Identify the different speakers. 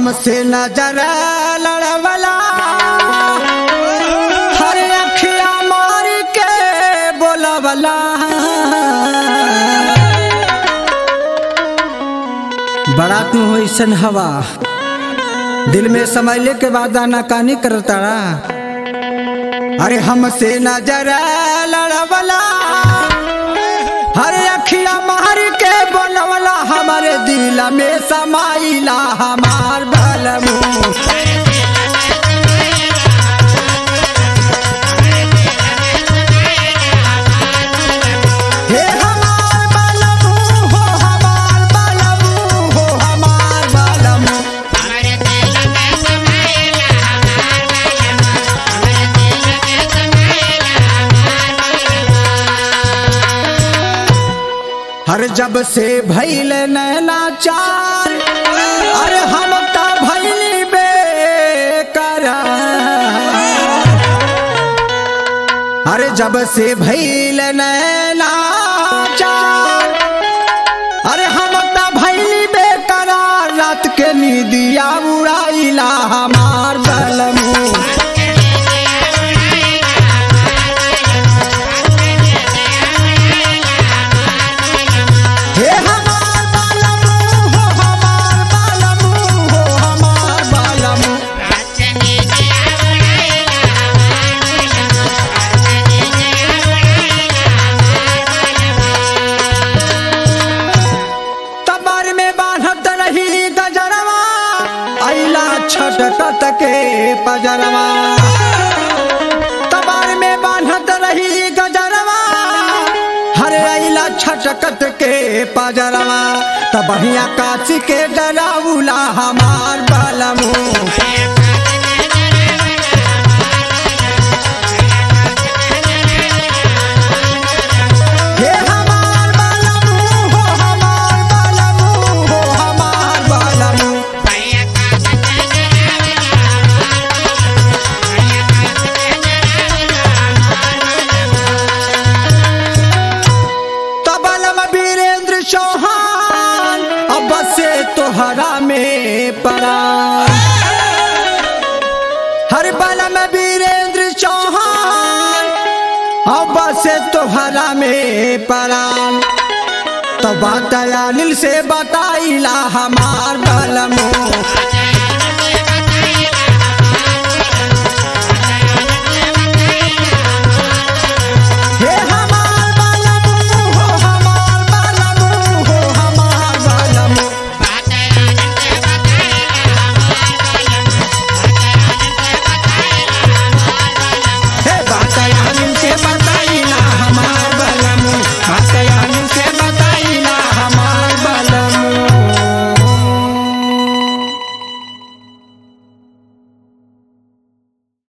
Speaker 1: हमसे नजर लड़वला हर अखिया मार के बोलवला बड़ा तू हो ऐसन हवा दिल में समझले के बाद आनाकानी करता अरे हमसे नजर लड़वला हर अखिया मार के बोलवला हमारे दिल में समाइला हमार बलमू हर जब से भइल नैनाचार अरे हम तो भइली बेकरार अरे जब से भइल नैनाचार अरे हम तो भइली बेकरार रात के नींदिया उड़ाइला हमार बलमू छटकत के पजरवा तबार में बांधत रही गजरवा हरे अइला छटकत के पजरवा तबहिया काची के डराउला हमार बलमू तोहरा में परान हर बलम वीरेंद्र चौहान अब से तोहरा में परान तो बात अनिल से बताइला हमार बलमो।